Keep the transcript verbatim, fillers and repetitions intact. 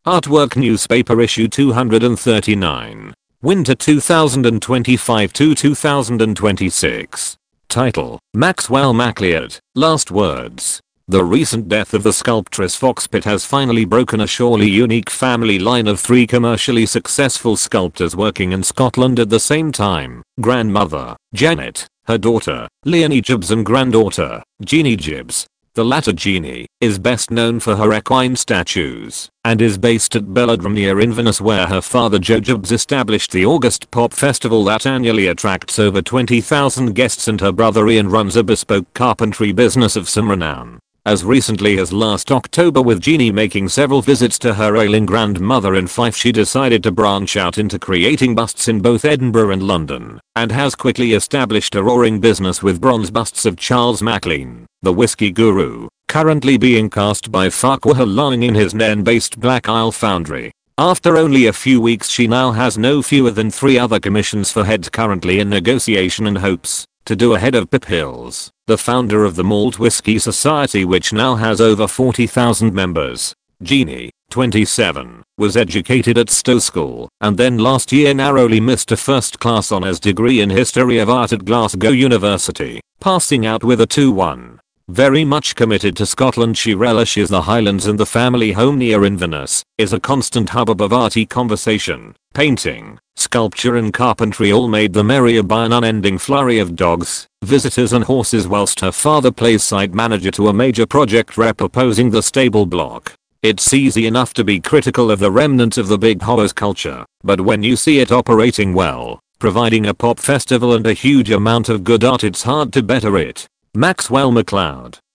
Artwork Newspaper Issue two hundred thirty-nine. Winter two thousand twenty-five to two thousand twenty-six. Title: Maxwell Macleod, Last Words. The recent death of the sculptress Fox Pitt has finally broken a surely unique family line of three commercially successful sculptors working in Scotland at the same time. Grandmother, Janet, her daughter, Leonie Gibbs, and granddaughter, Jeannie Gibbs. The latter, Jeannie, is best known for her equine statues and is based at Belladrum near Inverness, where her father Joe Gibbs established the August Pop Festival that annually attracts over twenty thousand guests, and her brother Ian runs a bespoke carpentry business of some renown. As recently as last October, with Jeannie making several visits to her ailing grandmother in Fife, she decided to branch out into creating busts in both Edinburgh and London, and has quickly established a roaring business with bronze busts of Charles Maclean, the whiskey guru, currently being cast by Farquhar Laing in his Nairn-based Black Isle foundry. After only a few weeks, she now has no fewer than three other commissions for heads currently in negotiation, and hopes to do ahead of Pip Hills, the founder of the Malt Whisky Society, which now has over forty thousand members. Jeannie, twenty-seven, was educated at Stowe School, and then last year narrowly missed a first-class honours degree in History of Art at Glasgow University, passing out with a two one. Very much committed to Scotland, she relishes the Highlands, and the family home near Inverness is a constant hubbub of arty conversation. Painting, sculpture and carpentry all made the merrier by an unending flurry of dogs, visitors and horses, whilst her father plays site manager to a major project repurposing the stable block. It's easy enough to be critical of the remnants of the Big Hobbs culture, but when you see it operating well, providing a pop festival and a huge amount of good art, it's hard to better it. Maxwell Macleod.